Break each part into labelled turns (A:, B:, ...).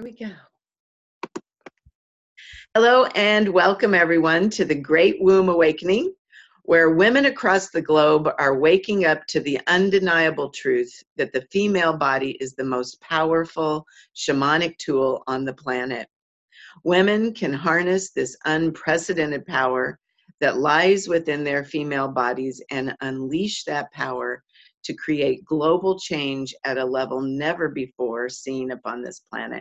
A: we go. Hello and welcome everyone to the Great Womb Awakening, where women across the globe are waking up to the undeniable truth that the female body is the most powerful shamanic tool on the planet. Women can harness this unprecedented power that lies within their female bodies and unleash that power to create global change at a level never before seen upon this planet.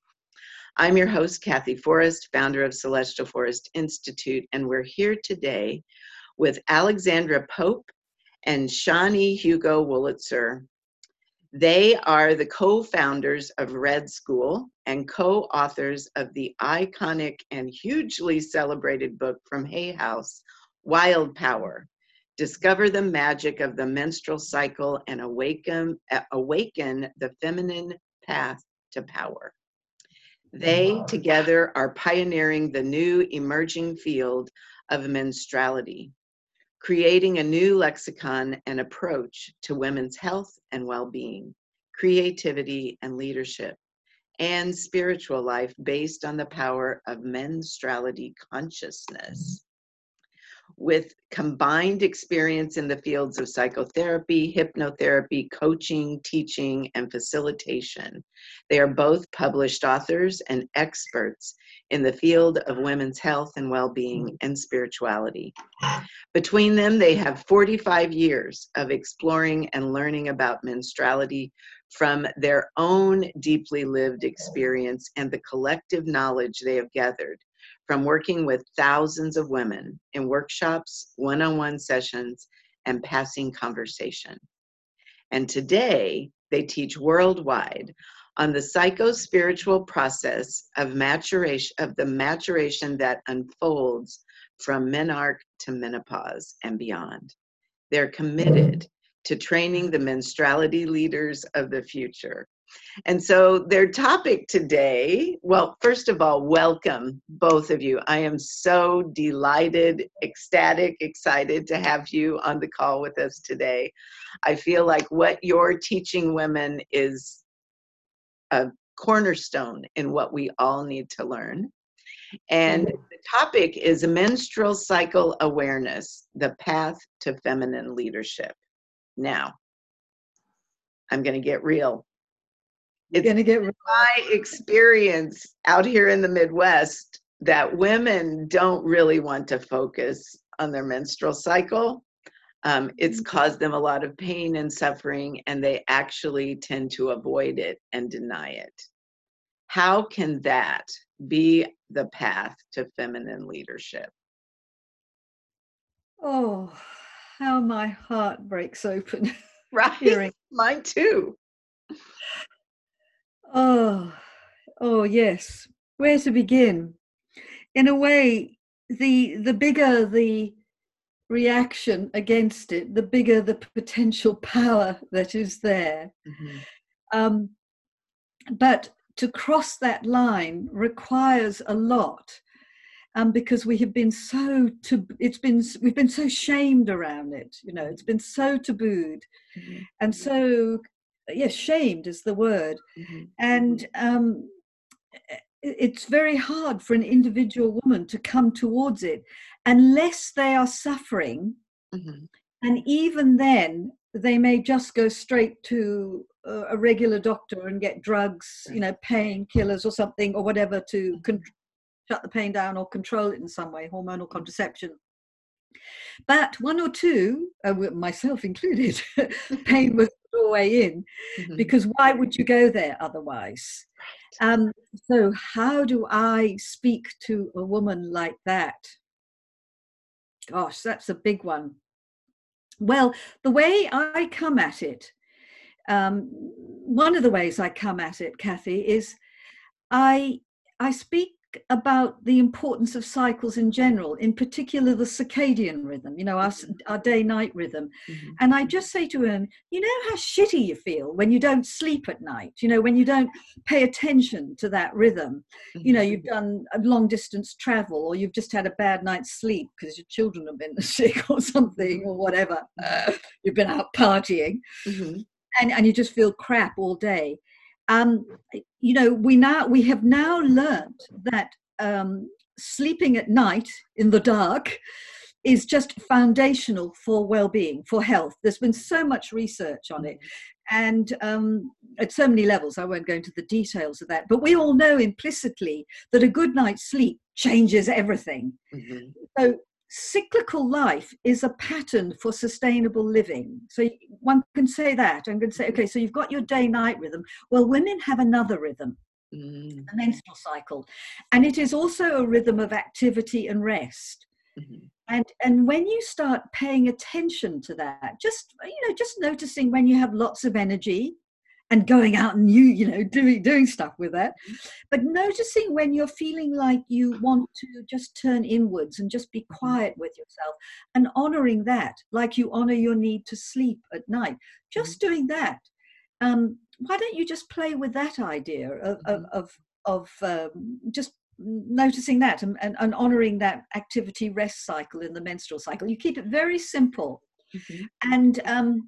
A: I'm your host, Kathy Forrest, founder of Celestial Forest Institute, and we're here today with Alexandra Pope and Shani Hugo Wolitzer. They are the co-founders of Red School and co-authors of the iconic and hugely celebrated book from Hay House, Wild Power: Discover the Magic of the Menstrual Cycle and Awaken the Feminine Path to Power. They together are pioneering the new emerging field of menstruality, creating a new lexicon and approach to women's health and well-being, creativity and leadership, and spiritual life based on the power of menstruality consciousness. With combined experience in the fields of psychotherapy, hypnotherapy, coaching, teaching, and facilitation, they are both published authors and experts in the field of women's health and well-being and spirituality. Between them, they have 45 years of exploring and learning about menstruality from their own deeply lived experience and the collective knowledge they have gathered from working with thousands of women in workshops, one-on-one sessions, and passing conversation. And today, they teach worldwide on the psycho-spiritual process of the maturation that unfolds from menarche to menopause and beyond. They're committed to training the menstruality leaders of the future. And so their topic today, well, first of all, welcome both of you. I am so delighted, ecstatic, excited to have you on the call with us today. I feel like what you're teaching women is a cornerstone in what we all need to learn. And the topic is menstrual cycle awareness, the path to feminine leadership. Now, I'm going to get real. It's my experience out here in the Midwest that women don't really want to focus on their menstrual cycle. It's caused them a lot of pain and suffering, and they actually tend to avoid it and deny it. How can that be the path to feminine leadership?
B: Oh, how my heart breaks open.
A: Right? Mine too.
B: Oh, yes. Where to begin? In a way, the bigger the reaction against it, the bigger the potential power that is there. Mm-hmm. But to cross that line requires a lot, because we have been we've been so shamed around it. You know, it's been so tabooed, mm-hmm. and so. Yes, shamed is the word. Mm-hmm. And it's very hard for an individual woman to come towards it unless they are suffering. Mm-hmm. And even then, they may just go straight to a regular doctor and get drugs, right. You know, painkillers or something or whatever to shut the pain down or control it in some way, hormonal contraception. But one or two, myself included, pain was the doorway in, mm-hmm. because why would you go there otherwise? Right. So how do I speak to a woman like that? Gosh, that's a big one. Well, the way I come at it, one of the ways I come at it, Kathy, is I speak about the importance of cycles in general, in particular the circadian rhythm, you know, our day-night rhythm. Mm-hmm. And I just say to him, you know how shitty you feel when you don't sleep at night, you know, when you don't pay attention to that rhythm. Mm-hmm. You know, you've done a long distance travel, or you've just had a bad night's sleep because your children have been sick or something, or whatever. You've been out partying. Mm-hmm. and you just feel crap all day. Um, we have now learned that sleeping at night in the dark is just foundational for well-being, for health. There's been so much research on it, and at so many levels. I won't go into the details of that, but we all know implicitly that a good night's sleep changes everything. Mm-hmm. So cyclical life is a pattern for sustainable living. So one can say that. I'm going to say, okay, so you've got your day-night rhythm. Well, women have another rhythm, a menstrual cycle, and it is also a rhythm of activity and rest. Mm-hmm. And when you start paying attention to that, just noticing when you have lots of energy and going out and doing stuff with that, but noticing when you're feeling like you want to just turn inwards and just be quiet with yourself, and honoring that, like you honor your need to sleep at night, just doing that. Why don't you just play with that idea of just noticing that and honoring that activity rest cycle in the menstrual cycle? You keep it very simple. And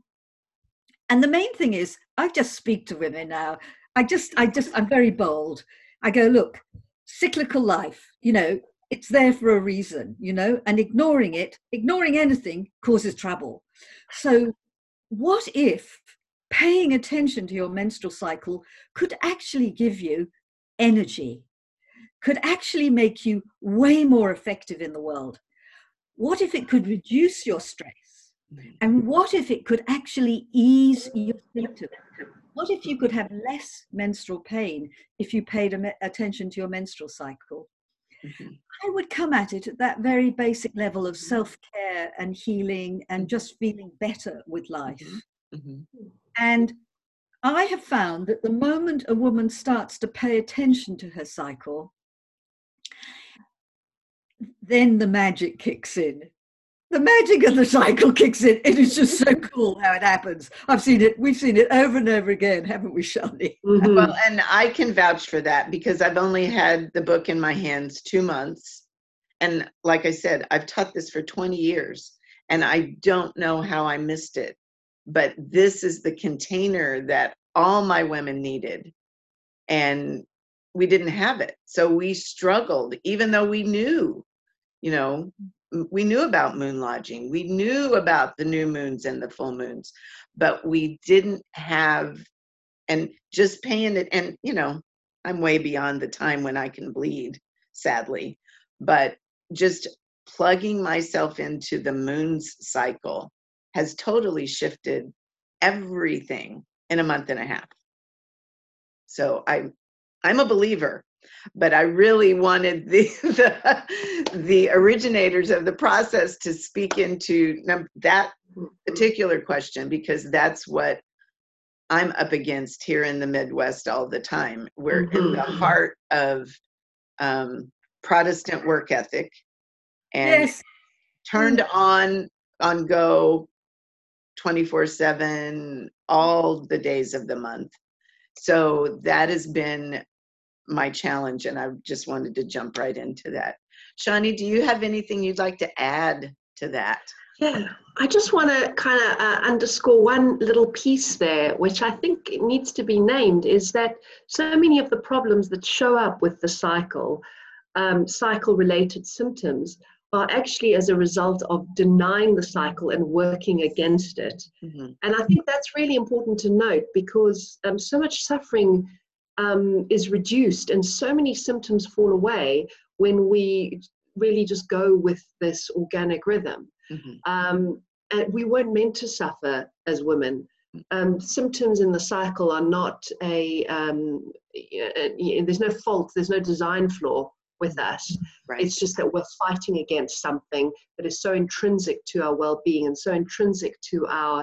B: the main thing is, I just speak to women now. I'm very bold. I go, look, cyclical life, it's there for a reason, and ignoring anything causes trouble. So what if paying attention to your menstrual cycle could actually give you energy, could actually make you way more effective in the world? What if it could reduce your stress? And what if it could actually ease your symptoms? What if you could have less menstrual pain if you paid attention to your menstrual cycle? I would come at it at that very basic level of self-care and healing and just feeling better with life. And I have found that the moment a woman starts to pay attention to her cycle, then the magic kicks in. The magic of the cycle kicks in. It is just so cool how it happens. We've seen it over and over again, haven't we, Shani?
A: Well, and I can vouch for that because I've only had the book in my hands 2 months. And like I said, I've taught this for 20 years and I don't know how I missed it. But this is the container that all my women needed. And we didn't have it. So we struggled, even though we knew, we knew about moon lodging. We knew about the new moons and the full moons, but we didn't have, and just paying it. And, I'm way beyond the time when I can bleed, sadly, but just plugging myself into the moon's cycle has totally shifted everything in a month and a half. So I'm a believer, but I really wanted the originators of the process to speak into that particular question, because that's what I'm up against here in the Midwest all the time. We're in the heart of Protestant work ethic and turned on go 24/7 all the days of the month. So that has been my challenge, and I just wanted to jump right into that. Shani, do you have anything you'd like to add to that?
C: Yeah, I just want to kind of underscore one little piece there, which I think needs to be named, is that so many of the problems that show up with the cycle-related symptoms, are actually as a result of denying the cycle and working against it. And I think that's really important to note, because so much suffering is reduced and so many symptoms fall away when we really just go with this organic rhythm. And we weren't meant to suffer as women. Symptoms in the cycle are not there's no fault, there's no design flaw with us. Right. It's just that we're fighting against something that is so intrinsic to our well-being and so intrinsic to our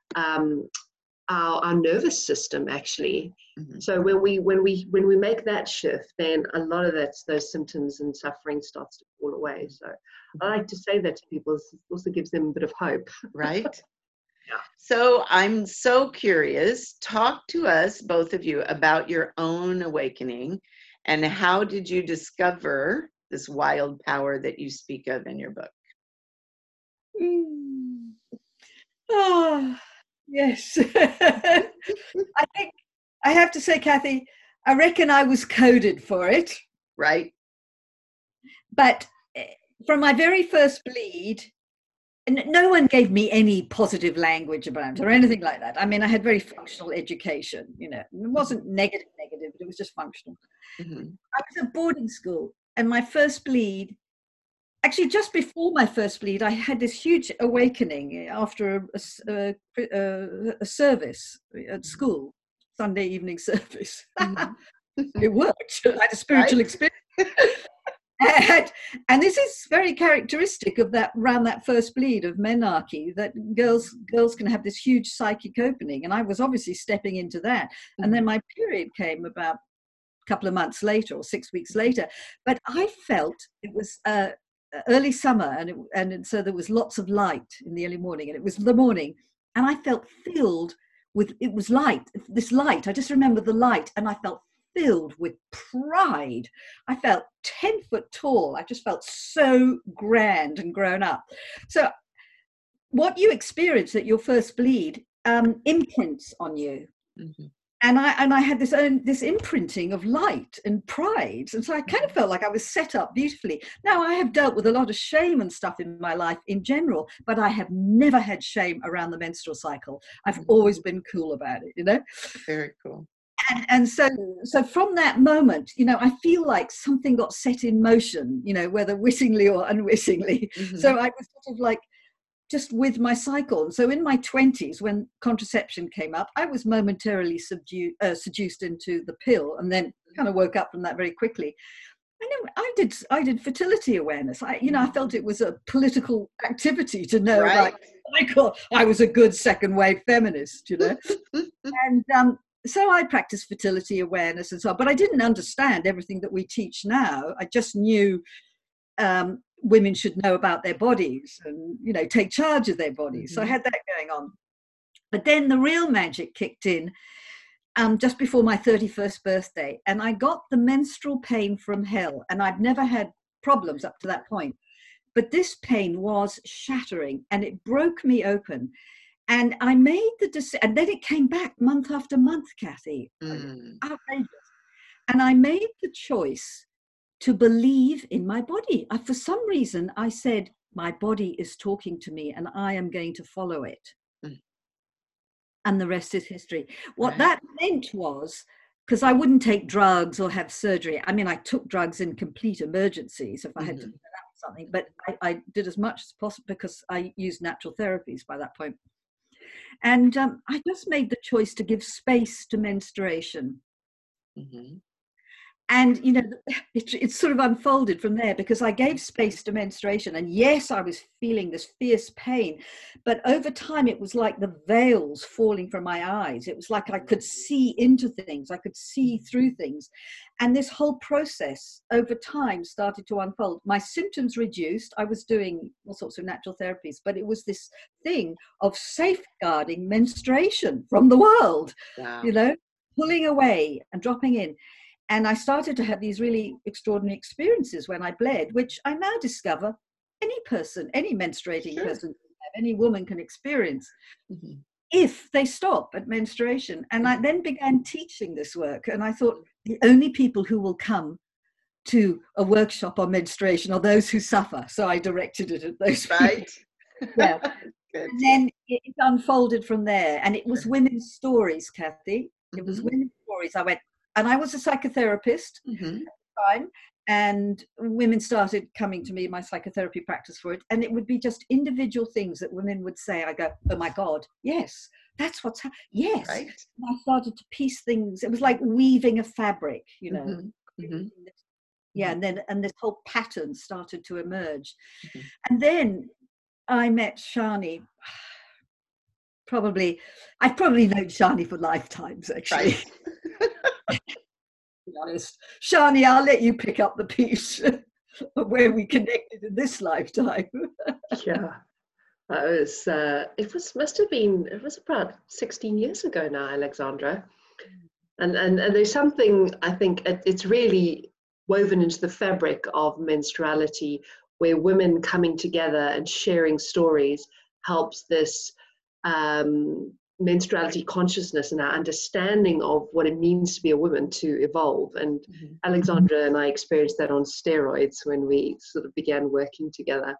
C: nervous system, actually. So when we make that shift, then a lot of those symptoms and suffering starts to fall away. So I like to say that to people. It also gives them a bit of hope.
A: Right. Yeah. So I'm so curious. Talk to us, both of you, about your own awakening, and how did you discover this wild power that you speak of in your book?
B: Oh, yes. I I have to say, Kathy, I reckon I was coded for it.
A: Right.
B: But from my very first bleed, no one gave me any positive language about it or anything like that. I mean, I had very functional education, you know. It wasn't negative, but it was just functional.
A: Mm-hmm.
B: I was at boarding school, and my first bleed, actually just before my first bleed, I had this huge awakening after a service at school, Sunday evening service. It worked. I had a spiritual experience. And this is very characteristic of that, around that first bleed of menarche, that girls can have this huge psychic opening, and I was obviously stepping into that. And then my period came about a couple of months later or 6 weeks later, but I felt it was early summer, and so there was lots of light in the early morning, and it was the morning, and I felt filled with, it was light, this light, I just remember the light, and I felt filled with pride. I felt 10 foot tall. I just felt so grand and grown up. So what you experience at your first bleed imprints on you. And I had this imprinting of light and pride. And so I kind of felt like I was set up beautifully. Now, I have dealt with a lot of shame and stuff in my life in general, but I have never had shame around the menstrual cycle. I've always been cool about it, you know?
A: Very cool.
B: And so from that moment, you know, I feel like something got set in motion, you know, whether wittingly or unwittingly. So I was sort of like just with my cycle. And so in my 20s, when contraception came up, I was momentarily seduced into the pill, and then kind of woke up from that very quickly. And then I did fertility awareness. I felt it was a political activity to know, like, I was a good second wave feminist, you know. And so I practiced fertility awareness and so on, but I didn't understand everything that we teach now. I just knew women should know about their bodies and, you know, take charge of their bodies. So I had that going on. But then the real magic kicked in just before my 31st birthday, and I got the menstrual pain from hell, and I'd never had problems up to that point. But this pain was shattering, and it broke me open. And I made the decision, and then it came back month after month, Kathy. Outrageous. And I made the choice to believe in my body. For some reason, I said, my body is talking to me, and I am going to follow it. And the rest is history. What that meant was, because I wouldn't take drugs or have surgery. I mean, I took drugs in complete emergencies if I had to do something, but I did as much as possible because I used natural therapies by that point. And I just made the choice to give space to menstruation. And, you know, it sort of unfolded from there, because I gave space to menstruation. And yes, I was feeling this fierce pain, but over time, it was like the veils falling from my eyes. It was like I could see into things. I could see through things. And this whole process over time started to unfold. My symptoms reduced. I was doing all sorts of natural therapies, but it was this thing of safeguarding menstruation from the world, you know, pulling away and dropping in. And I started to have these really extraordinary experiences when I bled, which I now discover any person, any menstruating person, any woman can experience if they stop at menstruation. And I then began teaching this work. And I thought the only people who will come to a workshop on menstruation are those who suffer. So I directed it at those people. Yeah.
A: Good.
B: And then it unfolded from there. And it was women's stories, Kathy. It was women's stories. And I was a psychotherapist at the time, and women started coming to me, my psychotherapy practice for it, and it would be just individual things that women would say. I go, oh my God, yes, that's what's happening. Yes. Right. And I started to piece things. It was like weaving a fabric, you know. Yeah, and this whole pattern started to emerge. And then I met Shani. I've probably known Shani for lifetimes, actually. To be honest, Shani, I'll let you pick up the piece of where we connected in this lifetime.
C: It was about 16 years ago now, Alexandra. And there's something, I think it's really woven into the fabric of menstruality, where women coming together and sharing stories helps this menstruality consciousness and our understanding of what it means to be a woman to evolve. And Alexandra and I experienced that on steroids when we sort of began working together.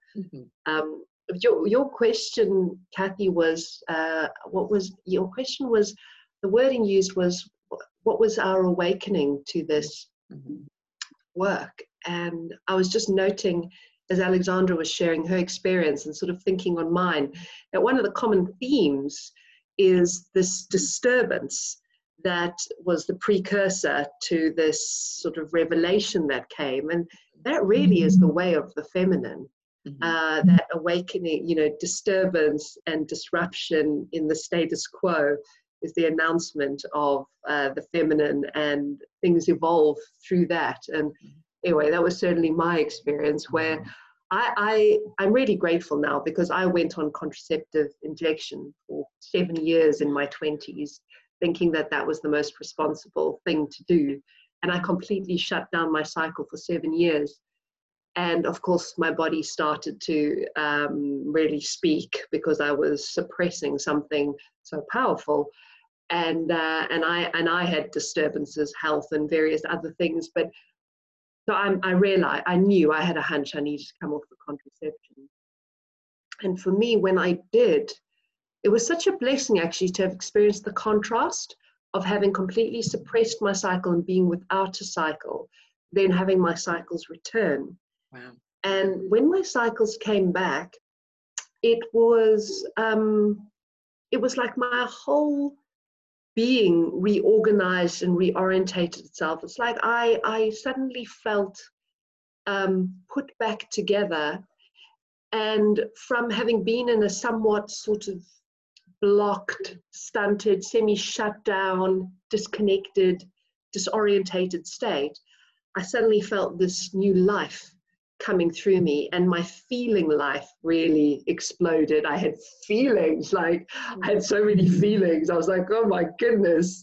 C: Your question, Kathy, was your question was, the wording used was, what was our awakening to this work? And I was just noting, as Alexandra was sharing her experience and sort of thinking on mine, that one of the common themes is this disturbance that was the precursor to this sort of revelation that came. And that really is the way of the feminine, that awakening, disturbance and disruption in the status quo is the announcement of the feminine, and things evolve through that. And anyway, that was certainly my experience, where I'm really grateful now, because I went on contraceptive injection for 7 years in my 20s, thinking that that was the most responsible thing to do. And I completely shut down my cycle for 7 years. And of course, my body started to really speak, because I was suppressing something so powerful. And I had disturbances, health and various other things. But so I realized, I knew, I had a hunch I needed to come off the contraception. And for me, when I did, it was such a blessing actually to have experienced the contrast of having completely suppressed my cycle and being without a cycle, then having my cycles return.
A: Wow.
C: And when my cycles came back, it was like my whole being reorganized and reorientated itself. It's like I suddenly felt put back together, and from having been in a somewhat sort of blocked, stunted, semi-shut down, disconnected, disorientated state, I suddenly felt this new life coming through me, and my feeling life really exploded. I had feelings, like I had so many feelings. I was like, oh my goodness.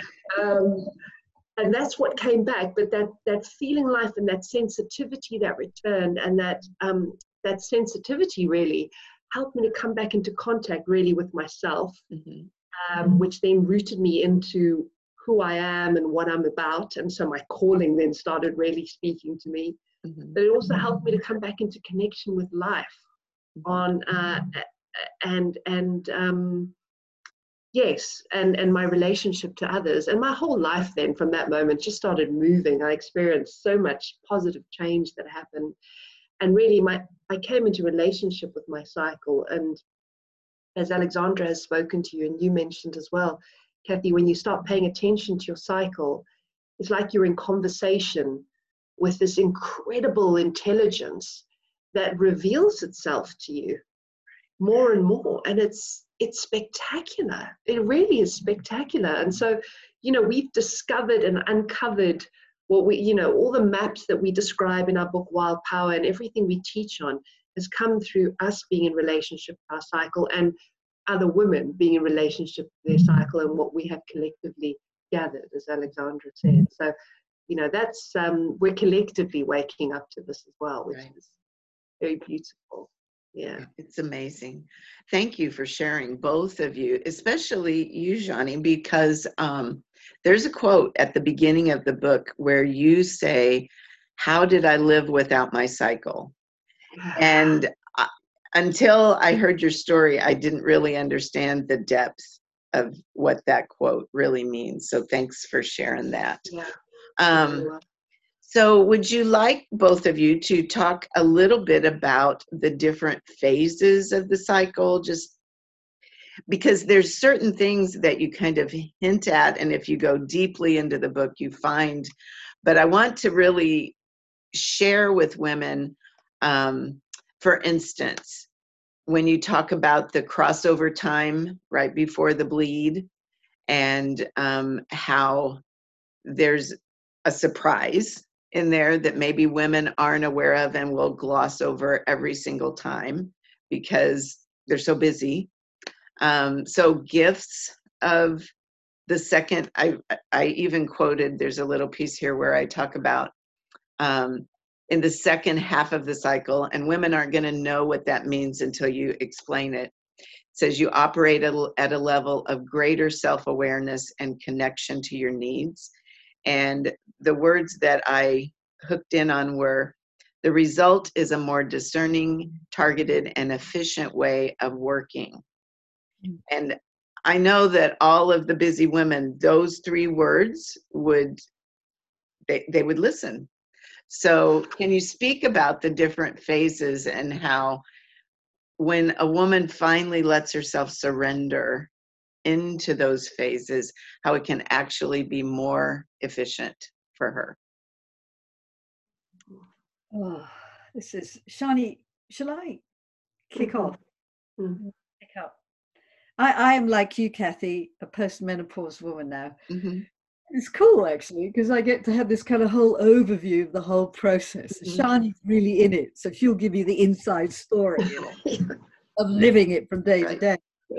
C: And that's what came back. But that feeling life and that sensitivity that returned, and that sensitivity really helped me to come back into contact really with myself, which then rooted me into who I am and what I'm about. And so my calling then started really speaking to me. But it also helped me to come back into connection with life and my relationship to others. And my whole life then from that moment just started moving. I experienced so much positive change that happened. And really I came into relationship with my cycle. And as Alexandra has spoken to you, and you mentioned as well, Kathy, when you start paying attention to your cycle, it's like you're in conversation with this incredible intelligence that reveals itself to you more and more. And it's spectacular. It really is spectacular. And so, we've discovered and uncovered what we, all the maps that we describe in our book, Wild Power, and everything we teach on has come through us being in relationship with our cycle, and other women being in relationship with their cycle, and what we have collectively gathered, as Alexandra said. So, that's, we're collectively waking up to this as well, which is very beautiful. Yeah.
A: It's amazing. Thank you for sharing, both of you, especially you, Johnny, because there's a quote at the beginning of the book where you say, "How did I live without my cycle?" And until I heard your story, I didn't really understand the depth of what that quote really means. So thanks for sharing that.
C: Yeah.
A: So would you like, both of you, to talk a little bit about the different phases of the cycle, just because there's certain things that you kind of hint at, and if you go deeply into the book, you find, but I want to really share with women, for instance, when you talk about the crossover time right before the bleed, and how there's a surprise in there that maybe women aren't aware of and will gloss over every single time because they're so busy. So gifts of the second, I even quoted, there's a little piece here where I talk about in the second half of the cycle, and women aren't going to know what that means until you explain it. says you operate at a level of greater self-awareness and connection to your needs. And the words that I hooked in on were, the result is a more discerning, targeted, and efficient way of working. And I know that all of the busy women, those 3 words they would listen. So can you speak about the different phases and how when a woman finally lets herself surrender into those phases, how it can actually be more efficient for her?
B: Oh, this is Shani. Shall I kick off?
C: Mm-hmm.
B: Pick up. I am like you, Kathy, a post-menopause woman now.
A: Mm-hmm.
B: It's cool actually because I get to have this kind of whole overview of the whole process.
A: Mm-hmm.
B: Shani's really in it, so she'll give you the inside story, you know, of living it from day to day.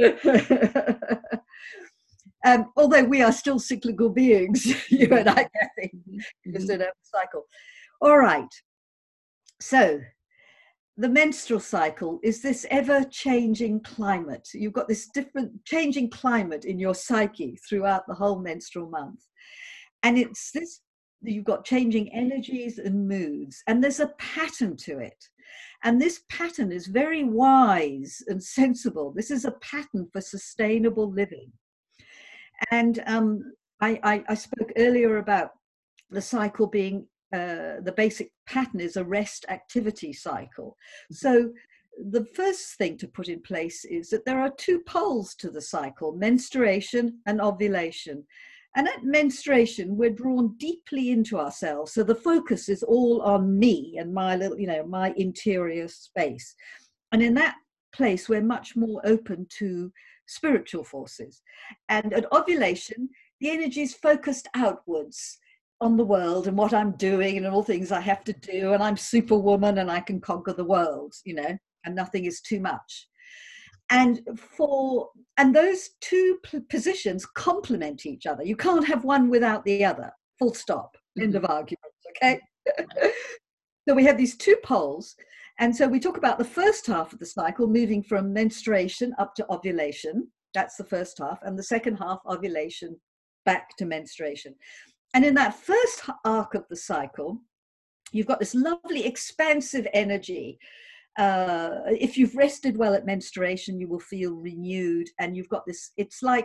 B: Although we are still cyclical beings, you and I, Kathy, just don't have a cycle. All right. So the menstrual cycle is this ever-changing climate. You've got this different changing climate in your psyche throughout the whole menstrual month. And it's this, you've got changing energies and moods, and there's a pattern to it. And this pattern is very wise and sensible. This is a pattern for sustainable living. And I spoke earlier about the cycle being, the basic pattern is a rest activity cycle. So the first thing to put in place is that there are 2 poles to the cycle, menstruation and ovulation. And at menstruation, we're drawn deeply into ourselves. So the focus is all on me and my little, you know, my interior space. And in that place, we're much more open to spiritual forces. And at ovulation, the energy is focused outwards on the world and what I'm doing and all things I have to do. And I'm superwoman and I can conquer the world, you know, and nothing is too much. And those 2 positions complement each other. You can't have one without the other. Full stop. End of argument. Okay. So we have these 2 poles. And so we talk about the first half of the cycle, moving from menstruation up to ovulation. That's the first half. And the second half, ovulation, back to menstruation. And in that first arc of the cycle, you've got this lovely expansive energy. If you've rested well at menstruation, you will feel renewed, and you've got this, it's like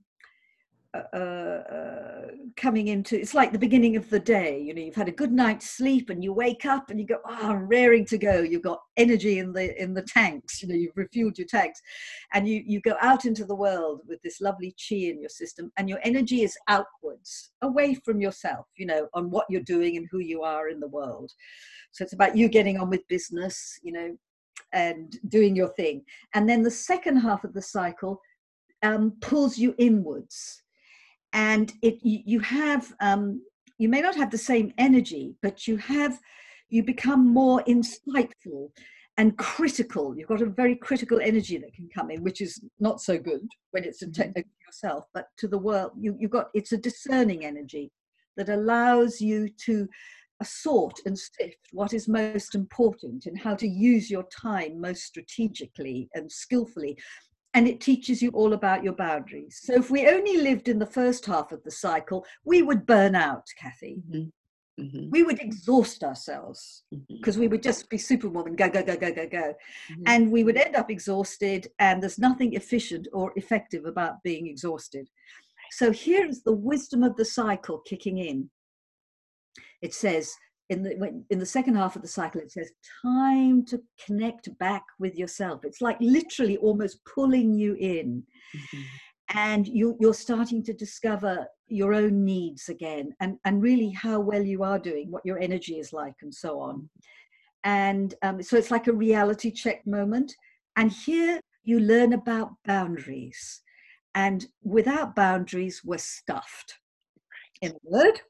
B: coming into, it's like the beginning of the day. You know, you've had a good night's sleep and you wake up and you go, oh, I'm raring to go. You've got energy in the tanks, you know, you've refueled your tanks, and you go out into the world with this lovely chi in your system, and your energy is outwards, away from yourself, you know, on what you're doing and who you are in the world. So it's about you getting on with business, you know, and doing your thing. And then the second half of the cycle pulls you inwards. And you have, you may not have the same energy, but you become more insightful and critical. You've got a very critical energy that can come in, which is not so good when it's to yourself, but to the world. It's a discerning energy that allows you to sort and sift what is most important and how to use your time most strategically and skillfully. And it teaches you all about your boundaries. So if we only lived in the first half of the cycle, we would burn out, Kathy. Mm-hmm. Mm-hmm. We would exhaust ourselves because we would just be superwoman, go, go, go, go, go, go. Mm-hmm. And we would end up exhausted, and there's nothing efficient or effective about being exhausted. So here's the wisdom of the cycle kicking in. It says, in the second half of the cycle, it says, time to connect back with yourself. It's like literally almost pulling you in. Mm-hmm. And you're starting to discover your own needs again, and really how well you are doing, what your energy is like, and so on. And so it's like a reality check moment. And here you learn about boundaries. And without boundaries, we're stuffed. In a word.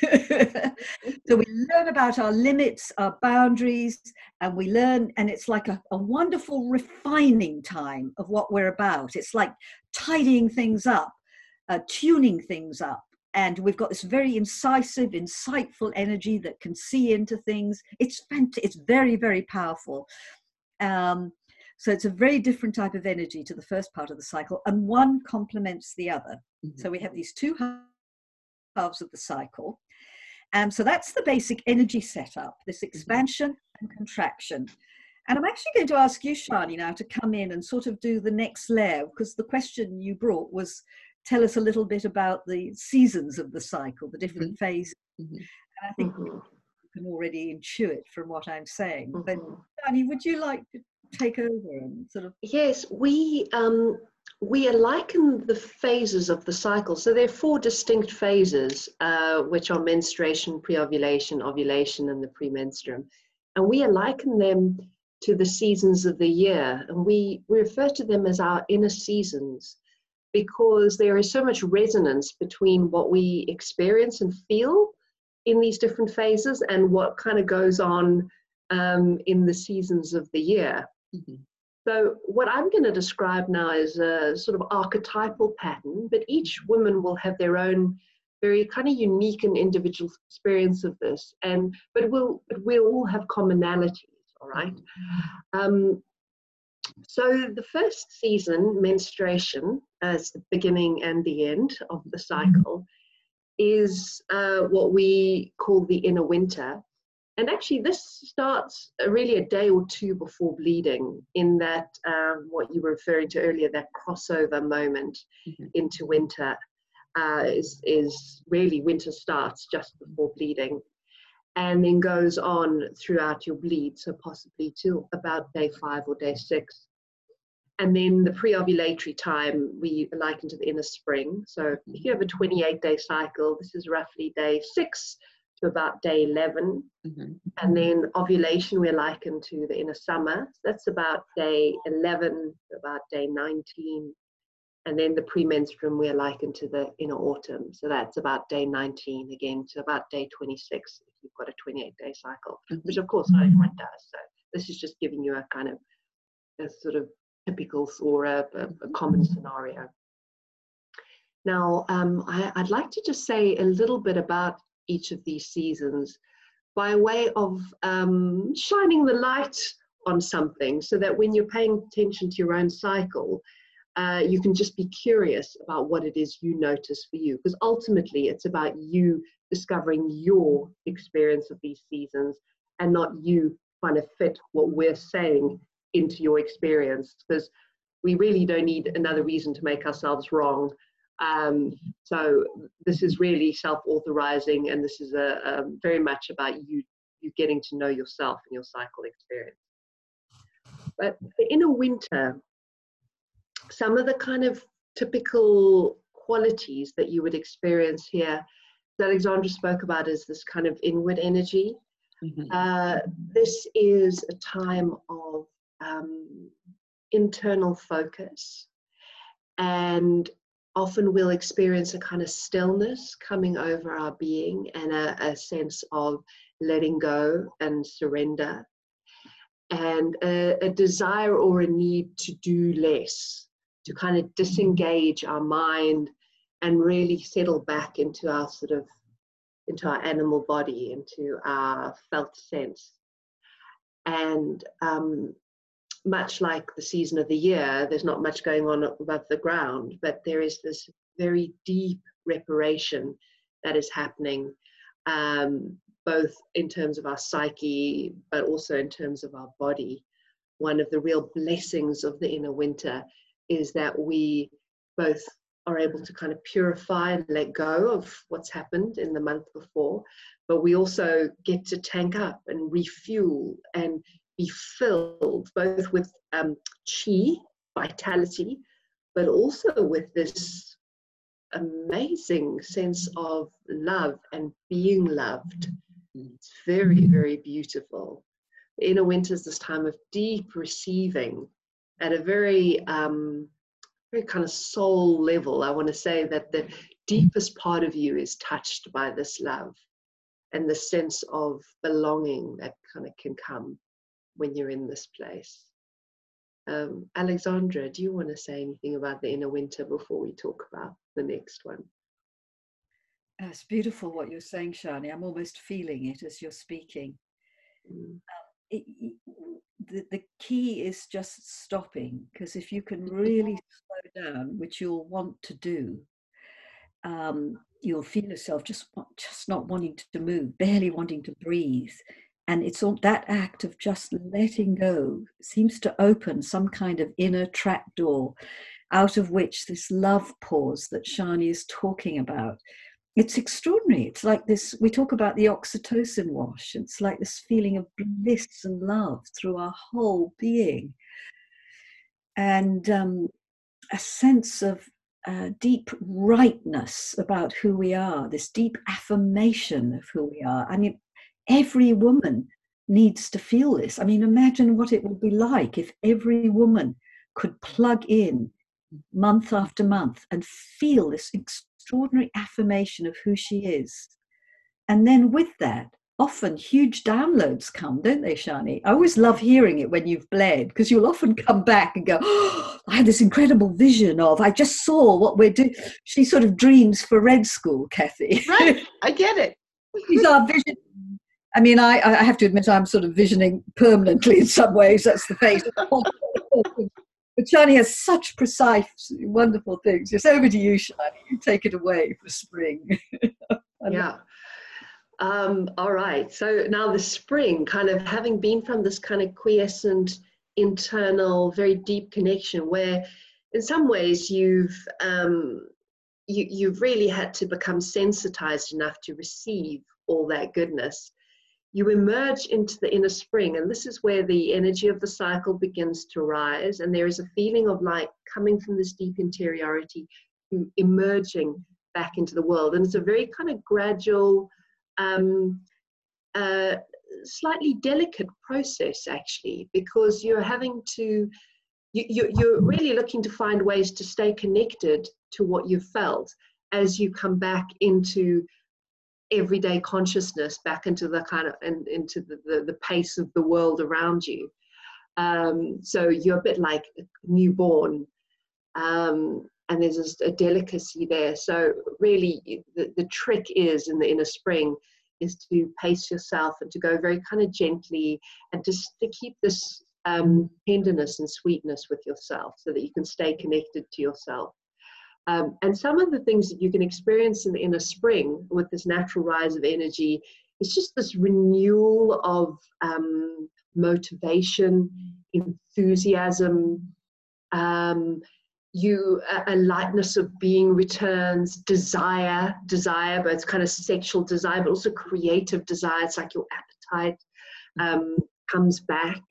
B: So we learn about our limits, our boundaries, and we learn, and it's like a wonderful refining time of what we're about. It's like tidying things up, tuning things up. And we've got this very incisive, insightful energy that can see into things. It's very, very powerful. So it's a very different type of energy to the first part of the cycle, and one complements the other. So we have these two halves of the cycle. And so that's the basic energy setup, this expansion and contraction. And I'm actually going to ask you, Shani, now to come in and sort of do the next layer, because the question you brought was, tell us a little bit about the seasons of the cycle, the different phases. And I think you can already intuit from what I'm saying. But Shani, would you like to take over and sort of...
C: Yes, we liken the phases of the cycle. So there are 4 distinct phases, which are menstruation, pre-ovulation, ovulation, and the premenstruum. And we liken them to the seasons of the year. And we refer to them as our inner seasons, because there is so much resonance between what we experience and feel in these different phases and what kind of goes on in the seasons of the year. So what I'm going to describe now is a sort of archetypal pattern, but each woman will have their own very kind of unique and individual experience of this, but we'll all have commonalities, all right? So the first season, menstruation, as the beginning and the end of the cycle, is what we call the inner winter. And actually, this starts really a day or two before bleeding, in that what you were referring to earlier, that crossover moment into winter is really winter starts just before bleeding, and then goes on throughout your bleed, so possibly till about day 5 or day 6. And then the pre-ovulatory time we liken to the inner spring. So if you have a 28-day cycle, this is roughly day 6 to about day 11. And then ovulation we're likened to the inner summer. So that's about day 11 to about day 19. And then the premenstruum we're likened to the inner autumn. So that's about day 19 again to about day 26 if you've got a 28-day cycle, which of course not everyone does. So this is just giving you a kind of a sort of typical or a common scenario. Now, I'd like to just say a little bit about each of these seasons by way of shining the light on something, so that when you're paying attention to your own cycle, you can just be curious about what it is you notice for you, because ultimately it's about you discovering your experience of these seasons and not you trying to fit what we're saying into your experience, because we really don't need another reason to make ourselves wrong. So this is really self-authorizing, and this is very much about you getting to know yourself and your cycle experience. But in a winter, some of the kind of typical qualities that you would experience here, that Alexandra spoke about, is this kind of inward energy. This is a time of internal focus, and often we'll experience a kind of stillness coming over our being, and a sense of letting go and surrender, and a desire or a need to do less, to kind of disengage our mind and really settle back into our animal body, into our felt sense. And much like the season of the year, there's not much going on above the ground, but there is this very deep reparation that is happening, both in terms of our psyche, but also in terms of our body. One of the real blessings of the inner winter is that we both are able to kind of purify and let go of what's happened in the month before, but we also get to tank up and refuel and be filled both with chi, vitality, but also with this amazing sense of love and being loved. It's very, very beautiful. The inner winter is this time of deep receiving at a very kind of soul level. I want to say that the deepest part of you is touched by this love and the sense of belonging that kind of can come when you're in this place. Alexandra, do you want to say anything about the inner winter before we talk about the next one?
B: It's beautiful what you're saying, Shani. I'm almost feeling it as you're speaking. the key is just stopping, because if you can really slow down, which you'll want to do, you'll feel yourself just not wanting to move, barely wanting to breathe. And it's all that act of just letting go seems to open some kind of inner trapdoor out of which this love pause that Shani is talking about. It's extraordinary. It's like this, we talk about the oxytocin wash. It's like this feeling of bliss and love through our whole being. And a sense of deep rightness about who we are, this deep affirmation of who we are. I mean, every woman needs to feel this. I mean, imagine what it would be like if every woman could plug in month after month and feel this extraordinary affirmation of who she is. And then with that, often huge downloads come, don't they, Shani? I always love hearing it when you've bled, because you'll often come back and go, oh, I had this incredible vision of, I just saw what we're doing. She sort of dreams for Red School, Kathy.
A: Right, I get it.
B: She's our vision. I mean, I have to admit, I'm sort of visioning permanently in some ways. That's the face. But Shani has such precise, wonderful things. It's over to you, Shani. You take it away for spring.
C: Yeah. All right. So now the spring, kind of having been from this kind of quiescent, internal, very deep connection, where in some ways you've really had to become sensitized enough to receive all that goodness. You emerge into the inner spring, and this is where the energy of the cycle begins to rise, and there is a feeling of like coming from this deep interiority, emerging back into the world. And it's a very kind of gradual, slightly delicate process, actually, because you're having to, you're really looking to find ways to stay connected to what you felt as you come back into everyday consciousness, back into the kind of, and into the pace of the world around you. So you're a bit like a newborn, and there's just a delicacy there. So really the trick is in the inner spring is to pace yourself and to go very kind of gently, and just to keep this tenderness and sweetness with yourself, so that you can stay connected to yourself. And some of the things that you can experience in the inner spring with this natural rise of energy is just this renewal of motivation, enthusiasm, a lightness of being returns, desire, both kind of sexual desire, but also creative desire. It's like your appetite comes back.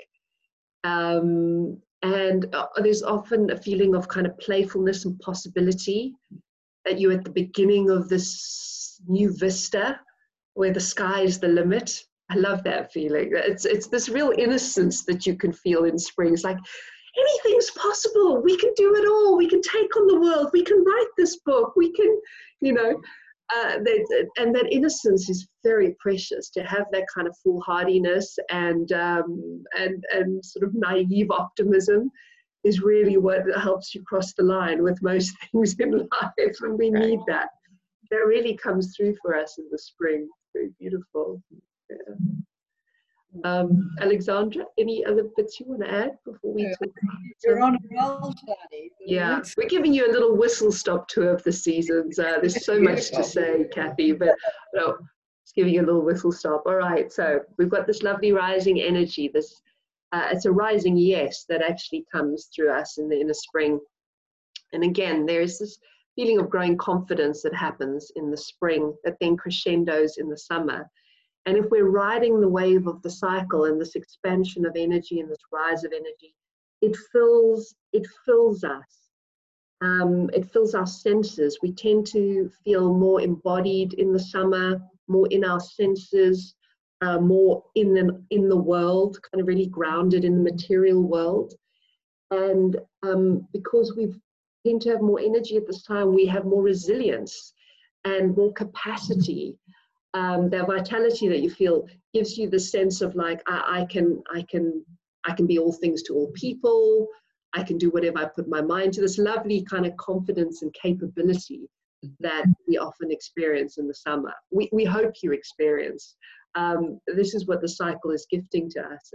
C: And there's often a feeling of kind of playfulness and possibility, that you're at the beginning of this new vista where the sky is the limit. I love that feeling. It's this real innocence that you can feel in spring. It's like, anything's possible. We can do it all. We can take on the world. We can write this book. We can, you know, and that innocence is very precious. To have that kind of foolhardiness and sort of naive optimism is really what helps you cross the line with most things in life, and we need that. That really comes through for us in the spring. Very beautiful. Yeah. Alexandra, any other bits you want to add before we talk?
B: You're on a roll, Shani.
C: Yeah, we're giving you a little whistle-stop tour of the seasons. There's so much to say, Kathy, but no, just giving you a little whistle-stop. All right, so we've got this lovely rising energy. This it's a rising yes that actually comes through us in the inner spring. And again, there's this feeling of growing confidence that happens in the spring that then crescendos in the summer. And if we're riding the wave of the cycle and this expansion of energy and this rise of energy, it fills us. It fills our senses. We tend to feel more embodied in the summer, more in our senses, more in the world, kind of really grounded in the material world. And because we tend to have more energy at this time, we have more resilience and more capacity. That vitality that you feel gives you the sense of like, I can be all things to all people. I can do whatever I put my mind to. This lovely kind of confidence and capability that we often experience in the summer. We hope you experience. This is what the cycle is gifting to us. And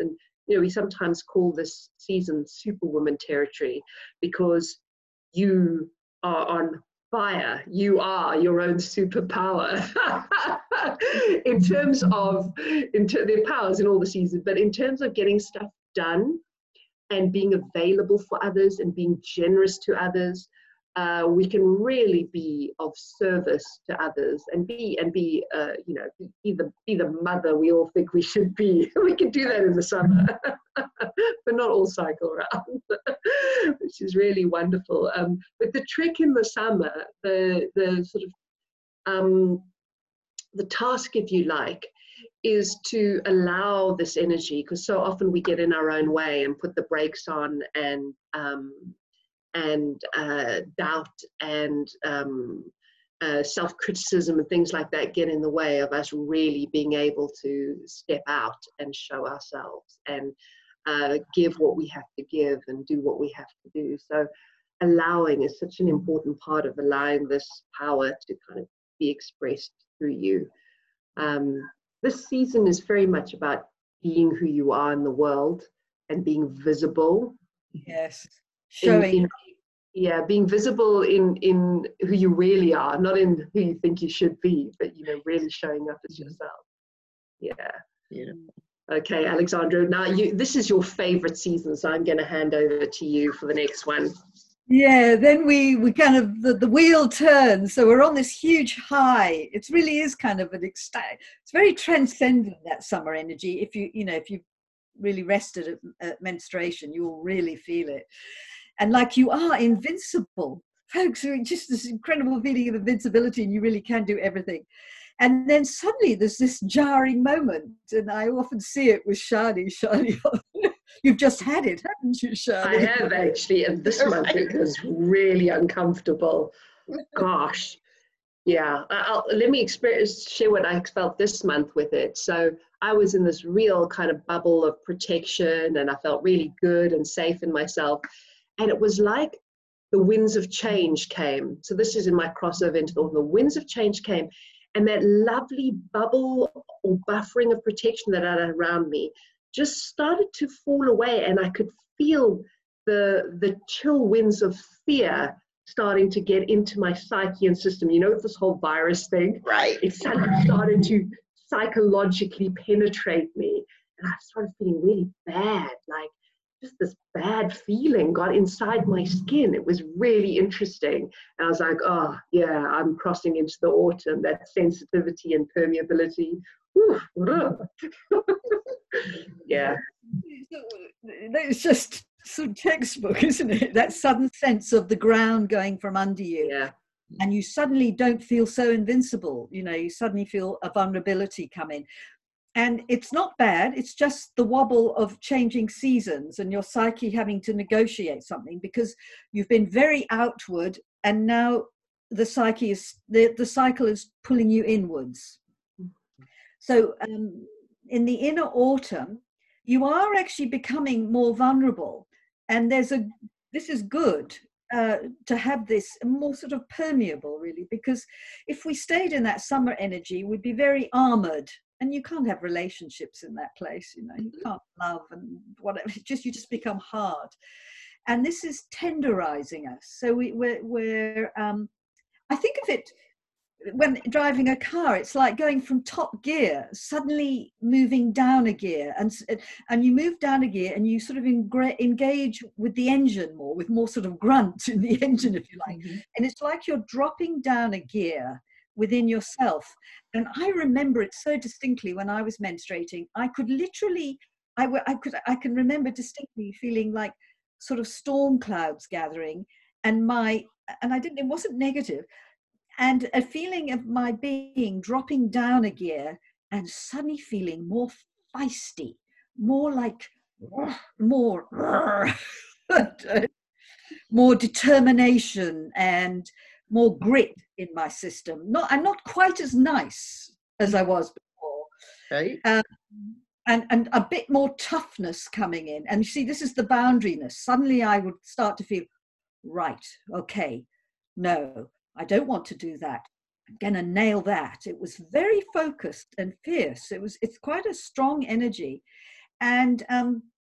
C: we sometimes call this season Superwoman territory, because you are on fire. You are your own superpower in terms of their powers in all the seasons, but in terms of getting stuff done and being available for others and being generous to others, we can really be of service to others and be the mother we all think we should be. We can do that in the summer, but not all cycle around, which is really wonderful. But the trick in the summer, the sort of the task, if you like, is to allow this energy, because so often we get in our own way and put the brakes on, and doubt and self-criticism and things like that get in the way of us really being able to step out and show ourselves and give what we have to give and do what we have to do. So allowing is such an important part of allowing this power to kind of be expressed through you. This season is very much about being who you are in the world and being visible.
B: Yes. Showing.
C: Being visible in who you really are, not in who you think you should be, but really showing up as yourself. Yeah. Okay, Alexandra, now this is your favorite season, so I'm going to hand over to you for the next one.
B: Yeah, then we kind of, the wheel turns, so we're on this huge high. It really is kind of it's very transcendent, that summer energy. If you really rested at menstruation, you'll really feel it. And like you are invincible. Folks, are just this incredible feeling of invincibility, and you really can do everything. And then suddenly there's this jarring moment, and I often see it with Shani. Shani, you've just had it, haven't you, Shani?
C: I have, actually, and this month it was really uncomfortable. Gosh. Yeah, let me share what I felt this month with it. So I was in this real kind of bubble of protection, and I felt really good and safe in myself. And it was like the winds of change came. So this is in my crossover into the winds of change came, and that lovely bubble or buffering of protection that I had around me just started to fall away, and I could feel the chill winds of fear starting to get into my psyche and system. With this whole virus thing,
A: right?
C: It suddenly started to psychologically penetrate me, and I started feeling really bad, like just this bad feeling got inside my skin. It was really interesting. And I was like, oh yeah, I'm crossing into the autumn, that sensitivity and permeability. Yeah.
B: It's just some textbook, isn't it? That sudden sense of the ground going from under you.
C: Yeah.
B: And you suddenly don't feel so invincible. You suddenly feel a vulnerability come in. And it's not bad. It's just the wobble of changing seasons and your psyche having to negotiate something, because you've been very outward, and now the psyche is, the cycle is pulling you inwards. So in the inner autumn, you are actually becoming more vulnerable. And this is good to have this more sort of permeable, really, because if we stayed in that summer energy, we'd be very armored. And you can't have relationships in that place, you can't love and whatever. You just become hard. And this is tenderizing us. So we're I think of it when driving a car, it's like going from top gear, suddenly moving down a gear, and you move down a gear, and you sort of engage with the engine more, with more sort of grunt in the engine, if you like. Mm-hmm. And it's like you're dropping down a gear within yourself. And I remember it so distinctly when I was menstruating. I could literally, I can remember distinctly feeling like sort of storm clouds gathering, and it wasn't negative, and a feeling of my being dropping down a gear and suddenly feeling more feisty, more like more determination and more grit in my system. I'm not quite as nice as I was before.
A: Right.
B: And a bit more toughness coming in. And you see, this is the boundaryness. Suddenly I would start to feel, right, okay, no, I don't want to do that. I'm going to nail that. It was very focused and fierce. It's quite a strong energy. And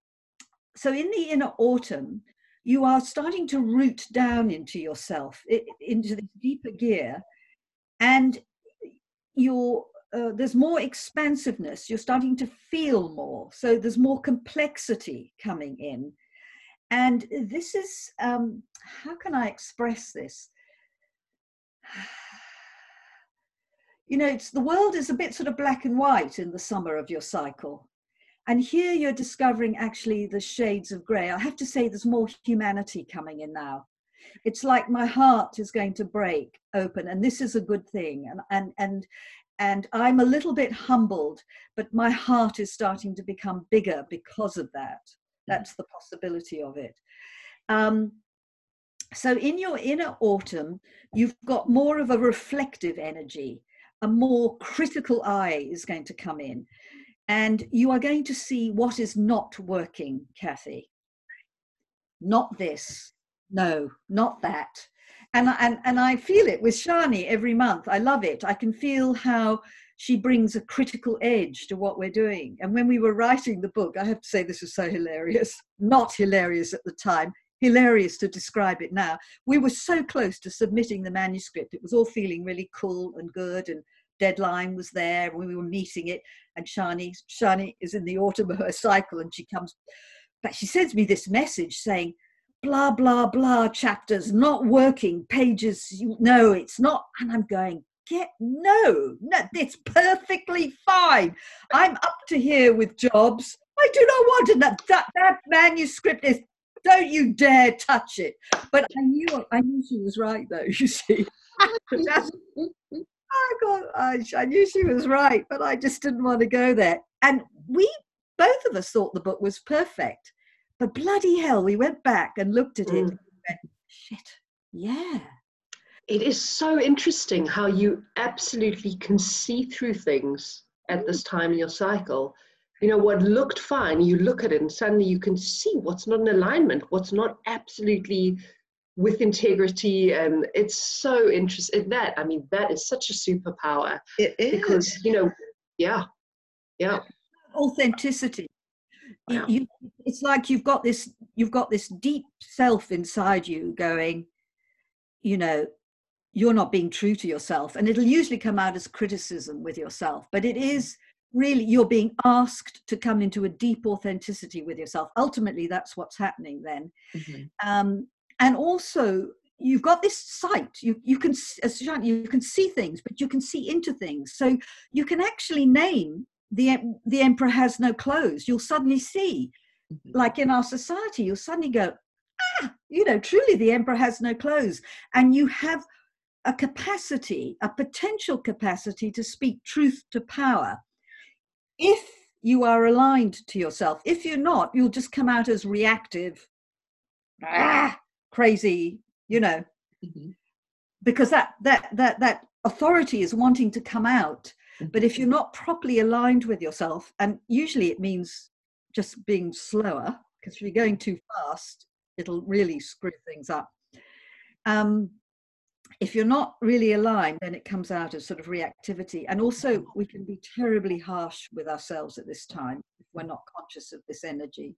B: so in the inner autumn, you are starting to root down into yourself, into the deeper gear, and there's more expansiveness. You're starting to feel more. So there's more complexity coming in. And this is, how can I express this? You know, the world is a bit sort of black and white in the summer of your cycle. And here you're discovering actually the shades of gray. I have to say there's more humanity coming in now. It's like my heart is going to break open, and this is a good thing. And I'm a little bit humbled, but my heart is starting to become bigger because of that. That's the possibility of it. So in your inner autumn, you've got more of a reflective energy. A more critical eye is going to come in. And you are going to see what is not working, Kathy. Not this. No, not that. And I feel it with Shani every month. I love it. I can feel how she brings a critical edge to what we're doing. And when we were writing the book, I have to say this was so hilarious. Not hilarious at the time. Hilarious to describe it now. We were so close to submitting the manuscript. It was all feeling really cool and good, and deadline was there. We were meeting it, and Shani is in the autumn of her cycle, and she comes, but she sends me this message saying, blah, blah, blah, chapters not working, pages, no, it's not. And I'm going, no, it's perfectly fine. I'm up to here with jobs. I do not want to, that manuscript is, don't you dare touch it. But I knew she was right, though, you see. I knew she was right, but I just didn't want to go there. And both of us thought the book was perfect. But bloody hell, we went back and looked at it and went, shit, yeah.
C: It is so interesting how you absolutely can see through things at this time in your cycle. You know, what looked fine, you look at it and suddenly you can see what's not in alignment, what's not absolutely with integrity. And it's so interesting. That is such a superpower.
A: It is.
C: Because, you know, yeah.
B: Authenticity.
C: Wow.
B: It's like you've got this deep self inside you going, you know, you're not being true to yourself. And it'll usually come out as criticism with yourself, but it is really, you're being asked to come into a deep authenticity with yourself. Ultimately, that's what's happening then. Mm-hmm. And also, you've got this sight. You can see things, but you can see into things. So you can actually name the emperor has no clothes. You'll suddenly see, like in our society, you'll suddenly go, you know, truly the emperor has no clothes. And you have a capacity, a potential capacity to speak truth to power. If you are aligned to yourself. If you're not, you'll just come out as reactive, crazy, you know, because that authority is wanting to come out. But if you're not properly aligned with yourself, and usually it means just being slower, because if you're going too fast, it'll really screw things up. If you're not really aligned, then it comes out as sort of reactivity. And also we can be terribly harsh with ourselves at this time if we're not conscious of this energy.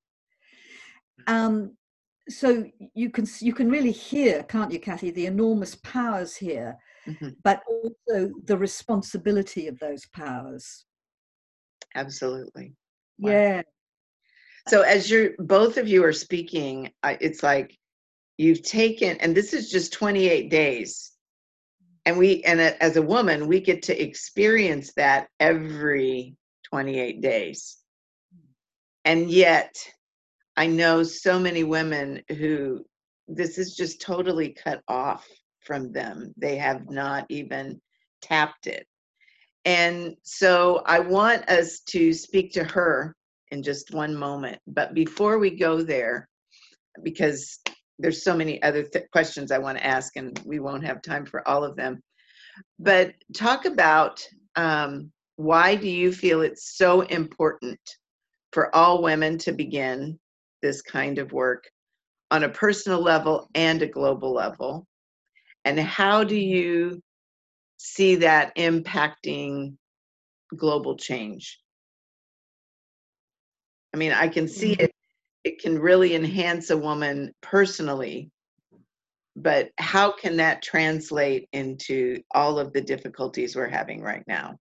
B: So you can really hear, can't you, Kathy, the enormous powers here, but also the responsibility of those powers.
A: Absolutely. Wow.
B: Yeah.
A: So as both of you are speaking, it's like you've taken, and this is just 28 days. And as a woman, we get to experience that every 28 days. And yet, I know so many women who this is just totally cut off from them. They have not even tapped it. And so I want us to speak to her in just one moment. But before we go there, because there's so many other questions I want to ask, and we won't have time for all of them. But talk about why do you feel it's so important for all women to begin this kind of work on a personal level and a global level? And how do you see that impacting global change? I mean, I can see it it can really enhance a woman personally, but how can that translate into all of the difficulties we're having right now?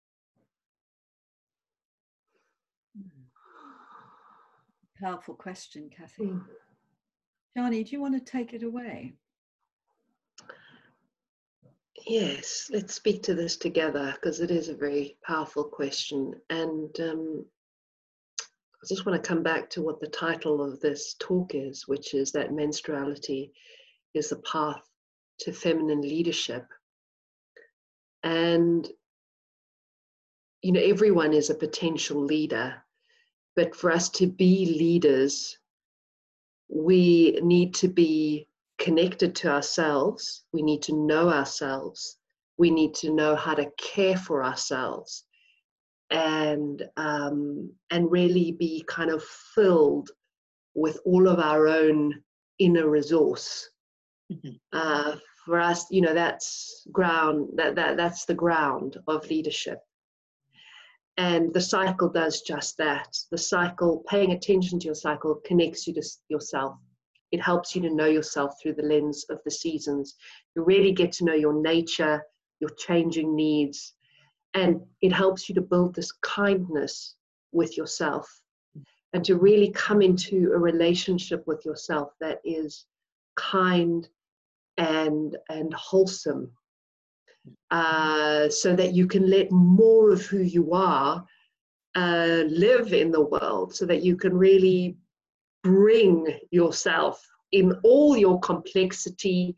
B: Powerful question, Kathy. Shani, do you want to take it away?
C: Yes, let's speak to this together, because it is a very powerful question. And I just want to come back to what the title of this talk is, which is that menstruality is the path to feminine leadership. And, you know, everyone is a potential leader, but for us to be leaders, we need to be connected to ourselves. We need to know ourselves. We need to know how to care for ourselves, and really be kind of filled with all of our own inner resource. For us, you know, that's that's the ground of leadership. And the cycle does just that. The cycle, paying attention to your cycle, connects you to yourself. It helps you to know yourself through the lens of the seasons. You really get to know your nature, your changing needs, and it helps you to build this kindness with yourself and to really come into a relationship with yourself that is kind and wholesome, so that you can let more of who you are live in the world, so that you can really bring yourself in all your complexity,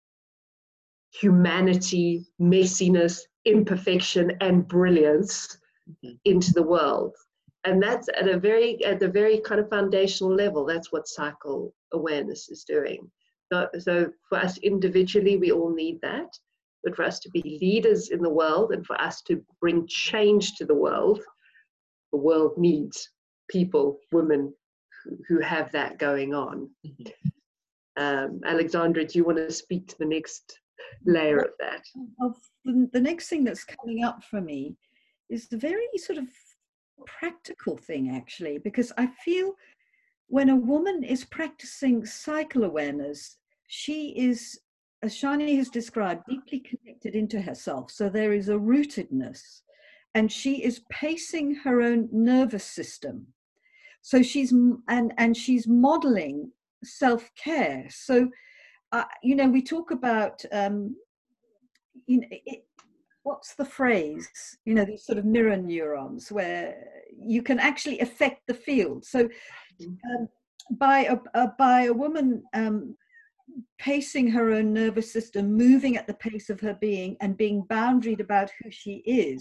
C: humanity, messiness, imperfection, and brilliance into the world. And that's at the very kind of foundational level. That's what cycle awareness is doing. So for us individually, we all need that. But for us to be leaders in the world and for us to bring change to the world needs people, women who have that going on. Alexandra, do you want to speak to the next layer of that?
B: The next thing that's coming up for me is the very sort of practical thing, actually, because I feel when a woman is practicing cycle awareness, she is, as Shani has described, deeply connected into herself. So there is a rootedness, and she is pacing her own nervous system. So she's she's modeling self-care. So, you know, we talk about, you know, what's the phrase? You know, these sort of mirror neurons where you can actually affect the field. So by a woman pacing her own nervous system, moving at the pace of her being and being boundaried about who she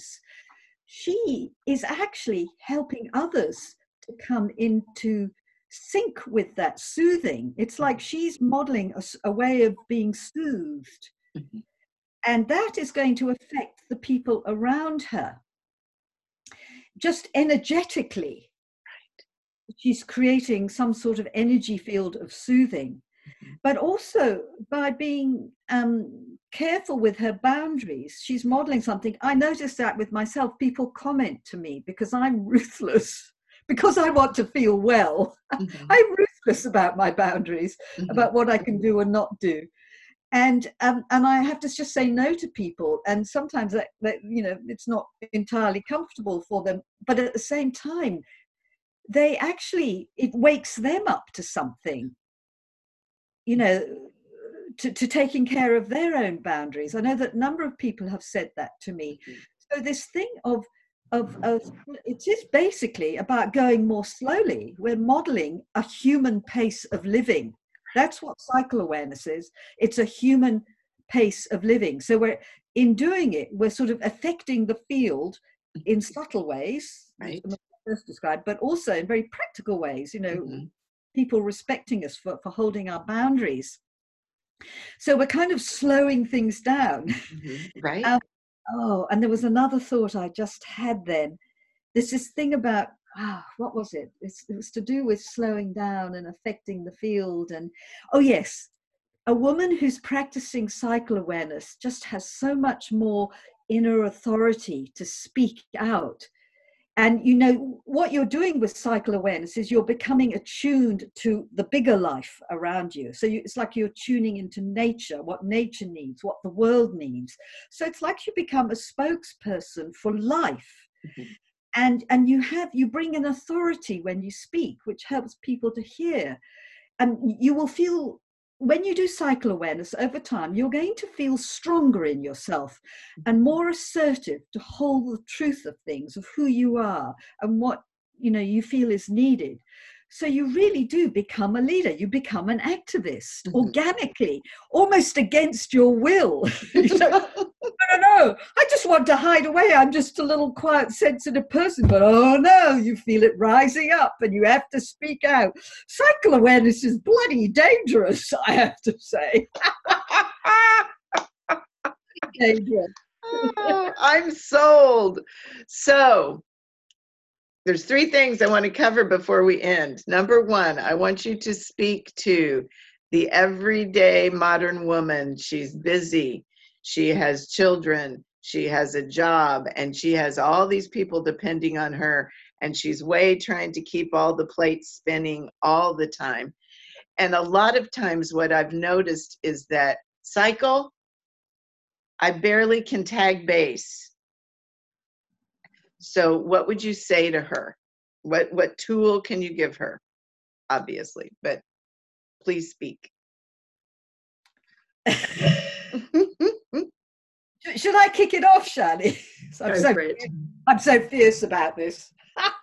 B: is actually helping others to come into sync with that soothing. It's like she's modeling a way of being soothed. And that is going to affect the people around her. Just energetically, she's creating some sort of energy field of soothing. But also by being careful with her boundaries, she's modeling something. I noticed that with myself. People comment to me because I'm ruthless, because I want to feel well. I'm ruthless about my boundaries, about what I can do and not do. And I have to just say no to people. And sometimes that, you know, it's not entirely comfortable for them. But at the same time, they actually, it wakes them up to something, you know, to taking care of their own boundaries. I know that a number of people have said that to me. So this thing of it is basically about going more slowly. We're modeling a human pace of living. That's what cycle awareness is. It's a human pace of living. So we're, in doing it, we're sort of affecting the field in subtle ways, right, first described, but also in very practical ways, you know, people respecting us for holding our boundaries. So we're kind of slowing things down.
A: Right.
B: And there was another thought I just had then. There's this thing about, what was it? It was to do with slowing down and affecting the field. And, oh yes, a woman who's practicing cycle awareness just has so much more inner authority to speak out. And you know what you're doing with cycle awareness is you're becoming attuned to the bigger life around you. So it's like you're tuning into nature, what nature needs, what the world needs. So it's like you become a spokesperson for life. And you bring an authority when you speak, which helps people to hear. And you will feel, when you do cycle awareness over time, you're going to feel stronger in yourself and more assertive to hold the truth of things, of who you are and what, you know, you feel is needed. So you really do become a leader. You become an activist organically, almost against your will. No, I just want to hide away. I'm just a little quiet, sensitive person. But oh no, you feel it rising up and you have to speak out. Cycle awareness is bloody dangerous, I have to say. Dangerous.
A: I'm sold. So there's 3 things I want to cover before we end. Number 1, I want you to speak to the everyday modern woman. She's busy. She has children. She has a job, and she has all these people depending on her. And she's trying to keep all the plates spinning all the time. And a lot of times what I've noticed is that cycle, I barely can tag base. So what would you say to her? What tool can you give her? Obviously, but please speak.
B: Should I kick it off, Shani? I'm so fierce about this.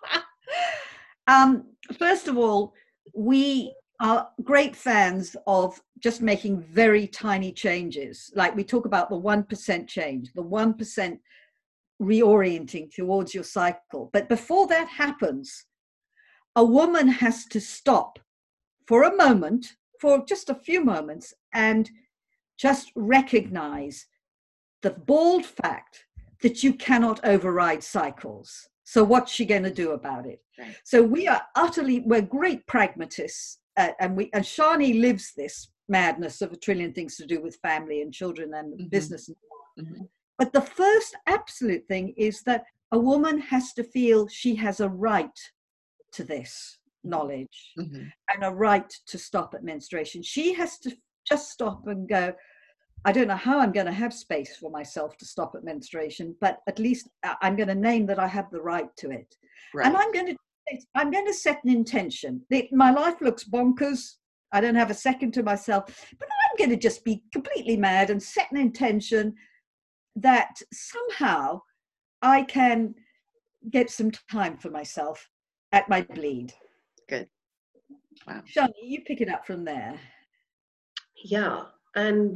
B: First of all, we are great fans of just making very tiny changes. Like we talk about the 1% change, the 1% reorienting towards your cycle. But before that happens, a woman has to stop for a moment, for just a few moments, and just recognize the bald fact that you cannot override cycles. So what's she going to do about it? Right. So we're great pragmatists, and Shani lives this madness of a trillion things to do with family and children and business. But the first absolute thing is that a woman has to feel she has a right to this knowledge and a right to stop at menstruation. She has to just stop and go, I don't know how I'm going to have space for myself to stop at menstruation, but at least I'm going to name that I have the right to it. Right. And I'm going to set an intention. My life looks bonkers. I don't have a second to myself, but I'm going to just be completely mad and set an intention that somehow I can get some time for myself at my bleed.
A: Good. Wow.
B: Shani, you pick it up from there.
C: Yeah. And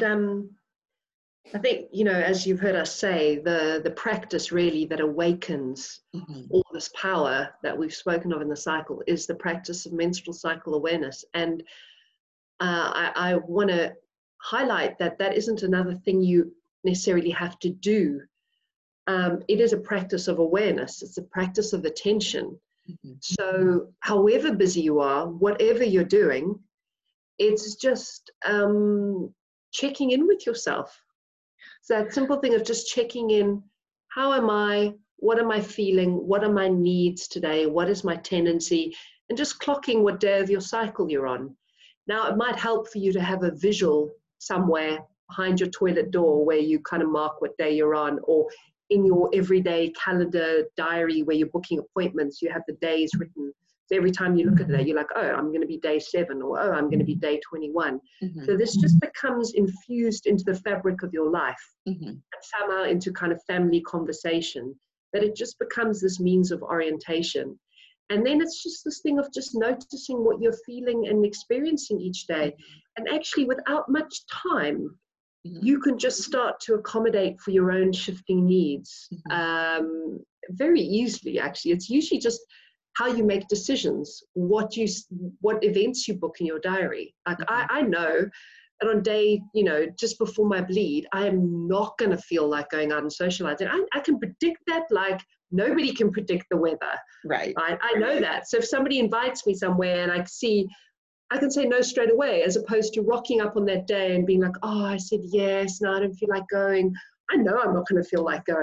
C: I think, you know, as you've heard us say, the practice really that awakens all this power that we've spoken of in the cycle is the practice of menstrual cycle awareness. And I want to highlight that isn't another thing you necessarily have to do. It is a practice of awareness. It's a practice of attention. So however busy you are, whatever you're doing, it's just checking in with yourself. So that simple thing of just checking in. How am I? What am I feeling? What are my needs today? What is my tendency? And just clocking what day of your cycle you're on. Now, it might help for you to have a visual somewhere behind your toilet door where you kind of mark what day you're on, or in your everyday calendar diary where you're booking appointments, you have the days written. So every time you look at it, you're like, oh, I'm going to be day 7, or oh, I'm going to be day 21. So this just becomes infused into the fabric of your life and somehow into kind of family conversation, that it just becomes this means of orientation. And then it's just this thing of just noticing what you're feeling and experiencing each day. And actually, without much time, you can just start to accommodate for your own shifting needs very easily, actually. It's usually just how you make decisions, what events you book in your diary. Like I know that on day, you know, just before my bleed, I am not going to feel like going out and socializing. I can predict that like nobody can predict the weather.
A: Right.
C: I know that. So if somebody invites me somewhere and I can say no straight away, as opposed to rocking up on that day and being like, oh, I said yes, no, I don't feel like going. I know I'm not going to feel like going.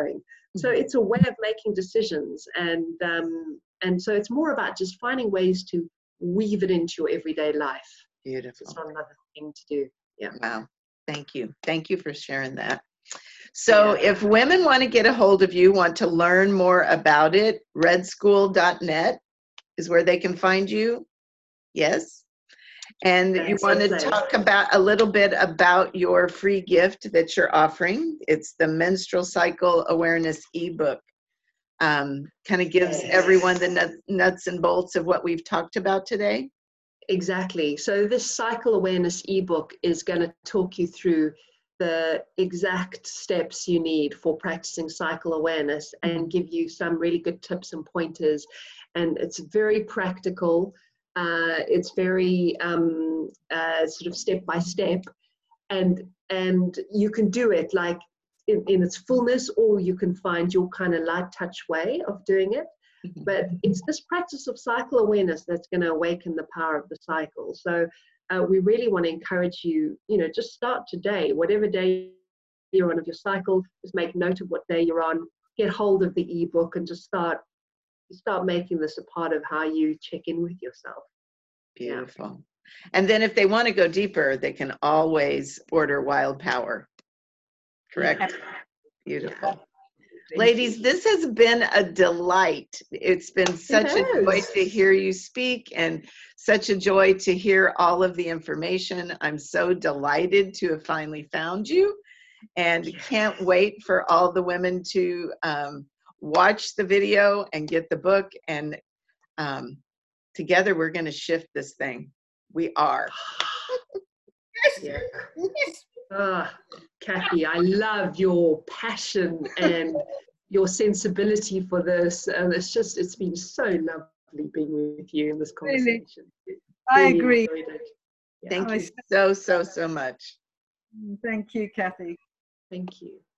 C: So it's a way of making decisions, and so it's more about just finding ways to weave it into your everyday life.
A: Beautiful.
C: It's not another thing to do. Yeah.
A: Wow. Thank you. Thank you for sharing that. So if women want to get a hold of you, want to learn more about it, redschool.net is where they can find you. Yes. And you want to talk about a little bit about your free gift that you're offering. It's the Menstrual Cycle Awareness ebook. Kind of gives everyone the nuts and bolts of what we've talked about today.
C: Exactly. So this cycle awareness ebook is going to talk you through the exact steps you need for practicing cycle awareness and give you some really good tips and pointers. And it's very practical. It's very sort of step by step, and you can do it like in its fullness, or you can find your kind of light touch way of doing it. But it's this practice of cycle awareness that's going to awaken the power of the cycle. So we really want to encourage you, just start today, whatever day you're on of your cycle, just make note of what day you're on, get hold of the ebook, and just start making this a part of how you check in with yourself.
A: Beautiful. Yeah. And then if they want to go deeper, they can always order Wild Power. Correct? Yeah. Beautiful. Yeah. Ladies, this has been a delight. It's been such a joy to hear you speak, and such a joy to hear all of the information. I'm so delighted to have finally found you, and can't wait for all the women to watch the video and get the book. And together we're going to shift this thing. We are.
C: Yeah. Kathy, I love your passion and your sensibility for this. And it's been so lovely being with you in this conversation.
B: Really? I agree.
A: Yeah. Thank you so much.
B: Thank you, Kathy.
C: Thank you.